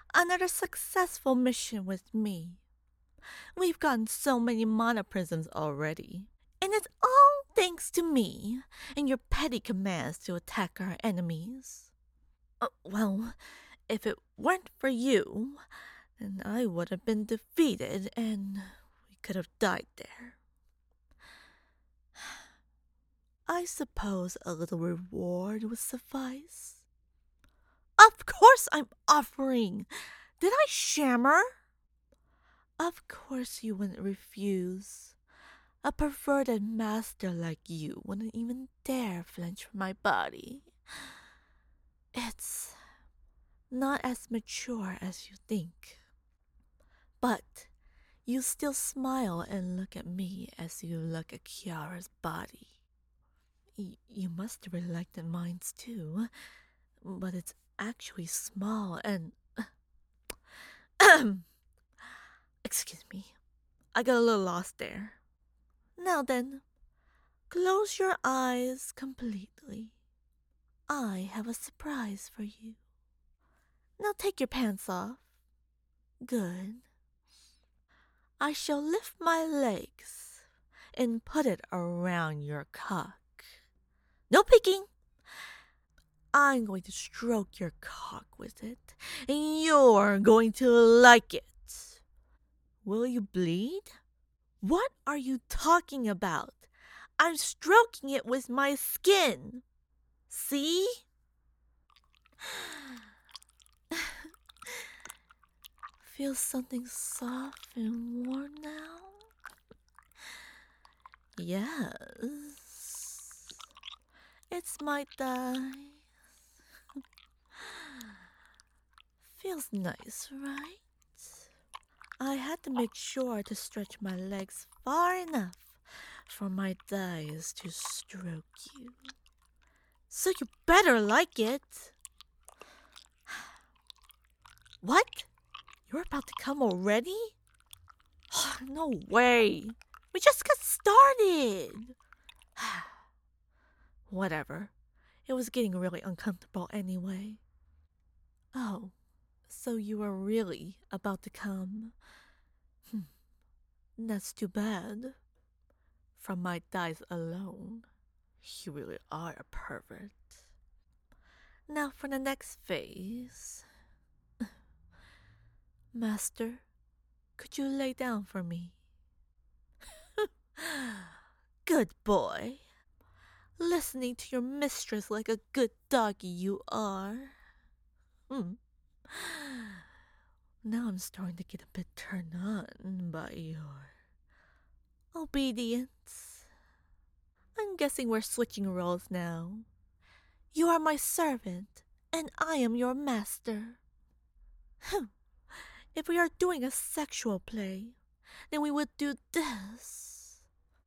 Another successful mission with me. We've gotten so many mana prisms already. And it's all thanks to me and your petty commands to attack our enemies. Well, if it weren't for you, then I would have been defeated and we could have died there. I suppose a little reward would suffice. Of course I'm offering. Did I shammer? Of course you wouldn't refuse. A perverted master like you wouldn't even dare flinch from my body. It's not as mature as you think. But you still smile and look at me as you look at Kiara's body. You must have really liked mine's too, but it's actually small and... Excuse me, I got a little lost there. Now then, close your eyes completely. I have a surprise for you. Now take your pants off. Good. I shall lift my legs and put it around your cock. No peeking! I'm going to stroke your cock with it, and you're going to like it. Will you bleed? What are you talking about? I'm stroking it with my skin. See? Feel something soft and warm now? Yes. It's my thighs. Feels nice, right? I had to make sure to stretch my legs far enough for my thighs to stroke you. So you better like it. What? You're about to come already? No way. We just got started. Whatever. It was getting really uncomfortable anyway. Oh, so you are really about to come? That's too bad. From my thighs alone, you really are a pervert. Now for the next phase. Master, could you lay down for me? Good boy. Listening to your mistress like a good doggy you are. Now I'm starting to get a bit turned on by your obedience. I'm guessing we're switching roles now. You are my servant, and I am your master. If we are doing a sexual play, then we would do this.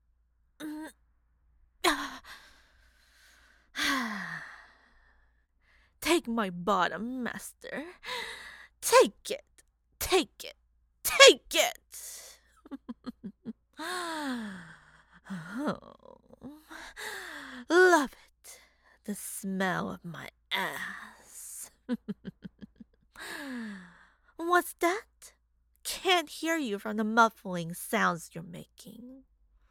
Take my bottom, master. Take it. Take it. Take it. Oh, love it. The smell of my ass. What's that? Can't hear you from the muffling sounds you're making.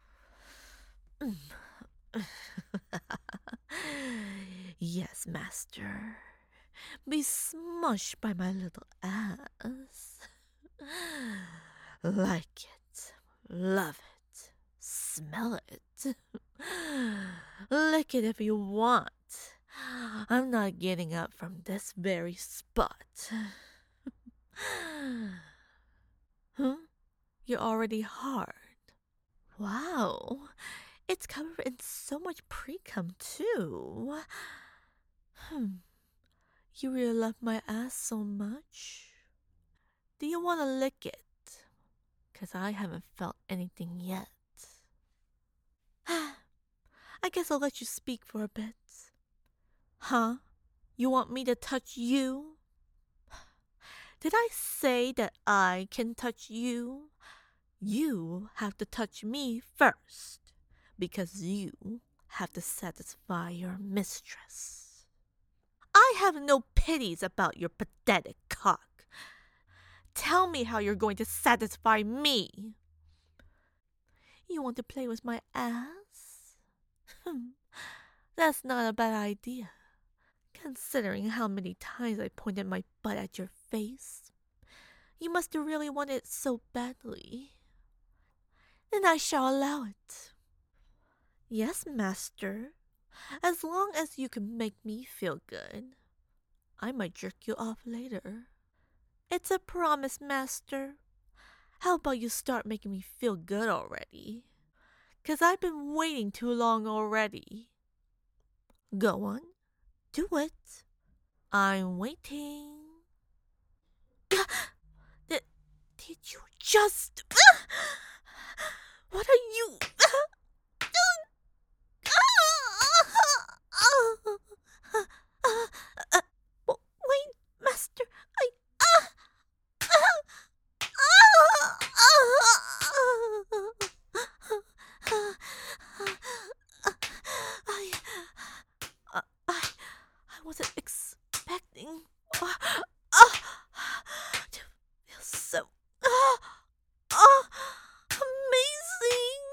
Yes, master. Be smushed by my little ass. Like it. Love it. Smell it. Lick it if you want. I'm not getting up from this very spot. Huh? You're already hard. Wow. It's covered in so much pre-cum too. You really love my ass so much? Do you want to lick it? 'Cause I haven't felt anything yet. I guess I'll let you speak for a bit. Huh? You want me to touch you? Did I say that I can touch you? You have to touch me first, because you have to satisfy your mistress. I have no pities about your pathetic cock. tell me how you're going to satisfy me. You want to play with my ass? That's not a bad idea, considering how many times I pointed my butt at your face. You must really want it so badly. Then I shall allow it. Yes, master. As long as you can make me feel good, I might jerk you off later. It's a promise, master. How about you start making me feel good already? 'Cause I've been waiting too long already. Go on, do it. I'm waiting. Did you just... What are you... Wait, master, I wasn't expecting to feel so amazing.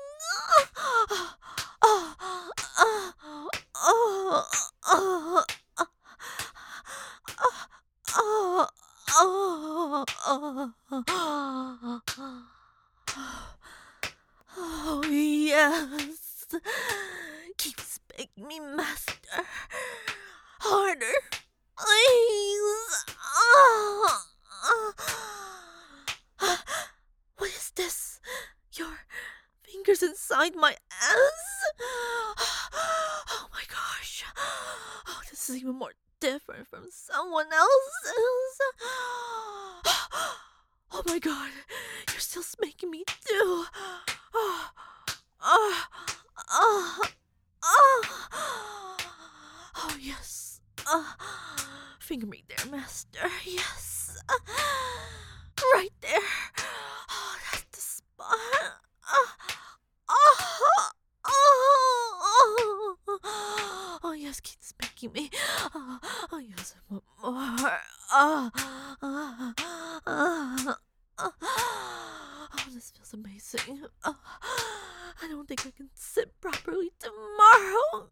Oh, yes. Keep spanking me, master. Harder, please. What is this? Your fingers inside my ass? Oh my gosh. Oh, this is even more different from someone else's. Oh my god, you're still spanking me too. Oh yes. Finger me there, master. Yes. Right there. Oh, that's the spot. Oh yes, keep spanking me. Oh yes, I want more. Oh, this feels amazing. I don't think I can sit properly tomorrow.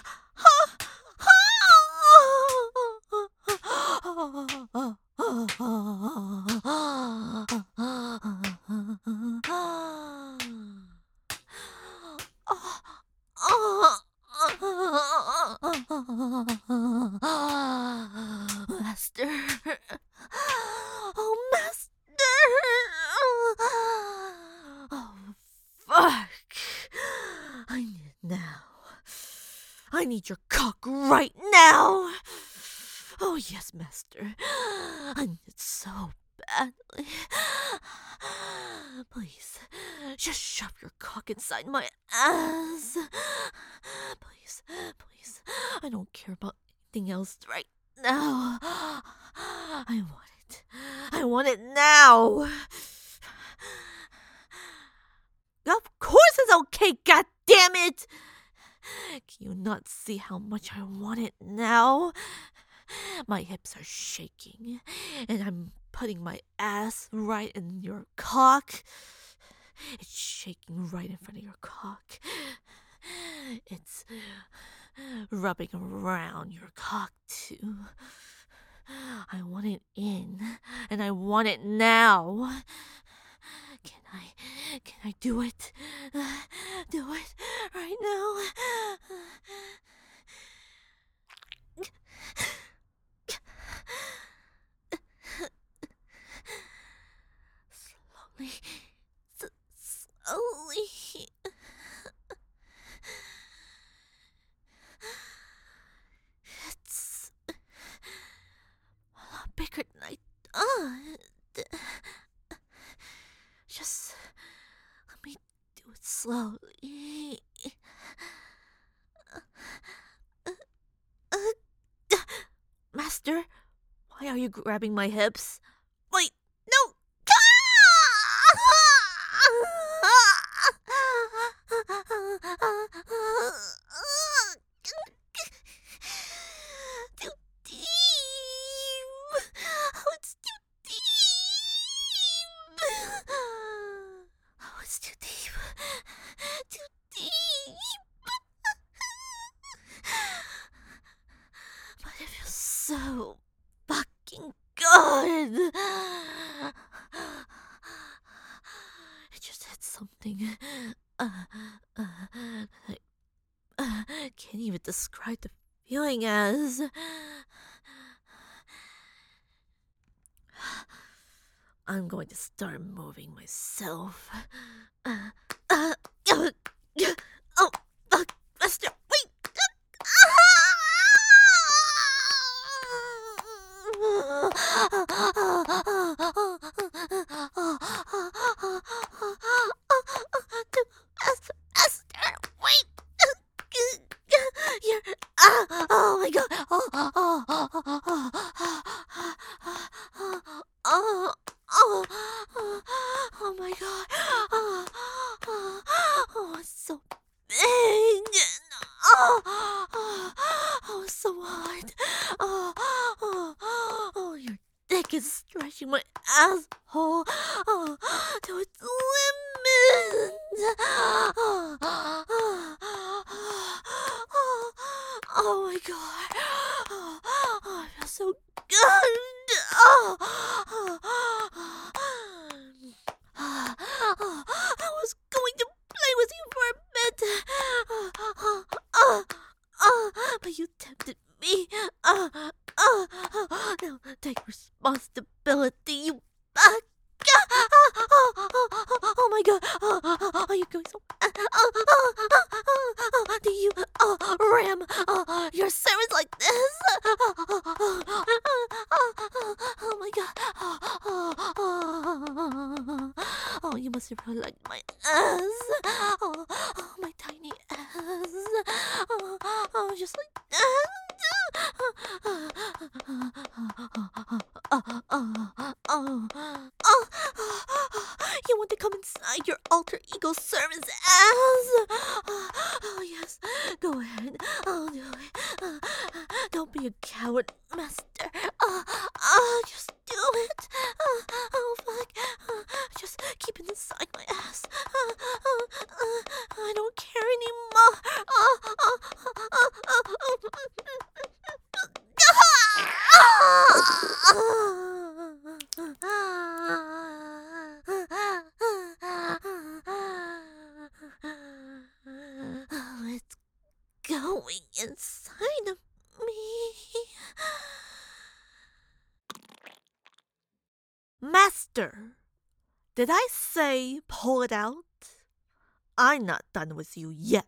Master. Oh, master. Oh, fuck. I need it now. I need your cock right now. Oh, yes, master. I need it so badly. Please, just shove your cock inside my ass. Please, please. I don't care about anything else right now. I want it. I want it now. Of course it's okay, god damn it! Can you not see how much I want it now? My hips are shaking, and I'm putting my ass right in your cock. It's shaking right in front of your cock. It's rubbing around your cock, too. I want it in, and I want it now. Can I do it? Do it right now? Slowly. Slowly. It's a lot bigger than I thought. Just let me do it slowly. Master, why are you grabbing my hips? Wait, no! Too deep! Oh, it's too deep! god! It just hit something. I can't even describe the feeling as. I'm going to start moving myself. Oh, Lester, wait! Esther, wait! You're, oh my god! Oh my god! Oh, it's so big! Oh, so hard! Your dick is stretching my asshole to its limit! Oh my god! I feel so good! I was going to play with you for a bit, but you tempted me. Now take responsibility, you. Oh my god! Are you going so? Do you ram your servants like this? Oh my god! Oh, you must really like my ass. Oh, my tiny ass. Just like that. You want to come inside your alter ego servant's ass? Oh, yes. Go ahead. I'll do it. Don't be a coward, master. Just do it. Oh, fuck. Just keep it inside my ass. I don't care anymore. It's going inside of me. Master, did I say pull it out? I'm not done with you yet.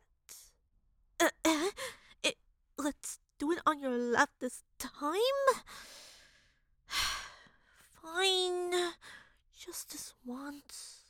Let's do it on your left this time. Fine, just this once.